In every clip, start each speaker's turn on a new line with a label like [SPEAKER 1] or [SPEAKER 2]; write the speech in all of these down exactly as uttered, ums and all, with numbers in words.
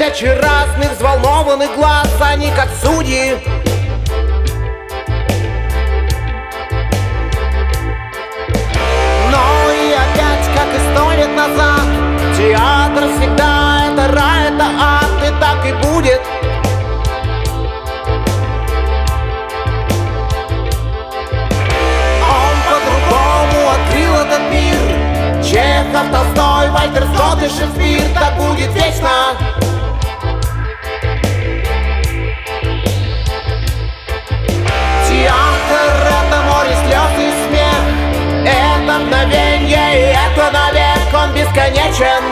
[SPEAKER 1] тысячи разных взволнованных глаз, они как судьи. Но и опять, как и сто лет назад, театр всегда это рай, это ад, и так и будет. Он по-другому открыл этот мир. Чехов, Толстой, Вальтер Скотт и Шекспир, так будет вечно. Театр — это море слез и смех, это мгновенье, и это навек, он бесконечен.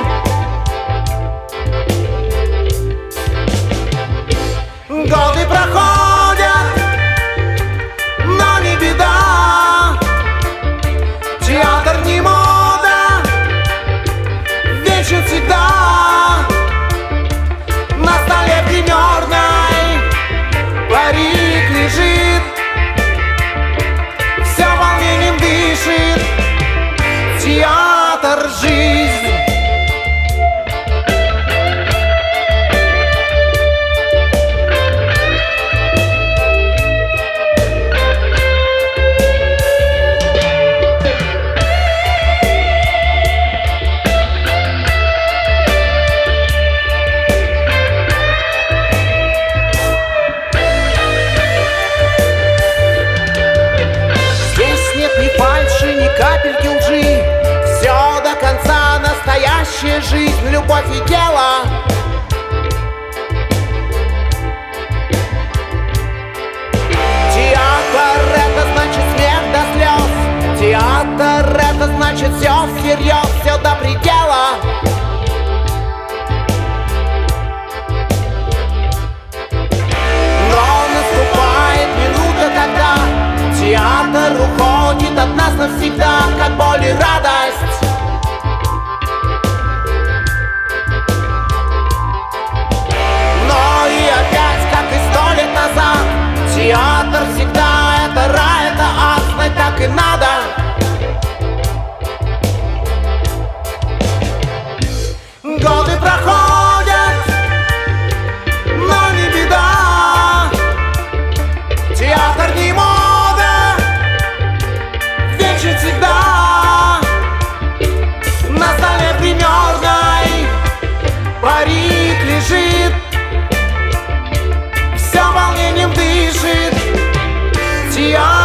[SPEAKER 1] Годы проходят, но не беда. Театр не мода, вечен всегда. На столе гримерной парик лежит, все волнением дышит. Театр — жизнь. Капельки лжи, все до конца, настоящая жизнь, любовь и дело. Театр — это значит смех до слез, театр — это значит все всерьез, все до предела. Но наступает минута, когда театр уходит от нас навсегда, как боль и радость. Но и опять, как и сто лет назад, театр всегда это рай, это ад, знать так и надо. Годы проходят, но не беда. Театр не мода, вечен всегда. На столе гримерной парик лежит, все волнением дышит. Театр